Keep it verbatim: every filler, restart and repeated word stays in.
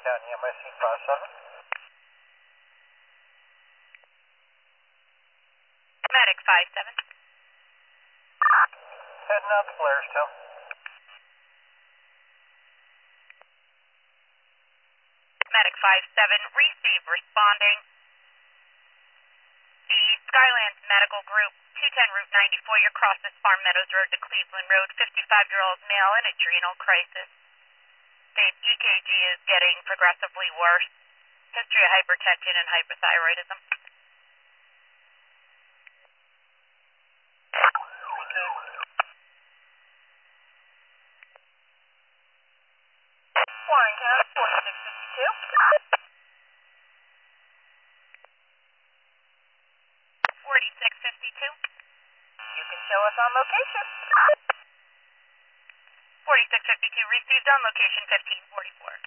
County, M I C five seven. Medic five seven. Heading out to Blairstown. Medic five seven, receive, responding. The Skylands Medical Group, two ten Route ninety-four, you crosses Farm Meadows Road to Cleveland Road, fifty-five-year-old male in adrenal crisis. The E K G is getting progressively worse. History of hypertension and hypothyroidism. Warren County, forty-six fifty-two. forty-six fifty-two. You can show us on location. forty-six fifty-two received on location fifteen forty-four.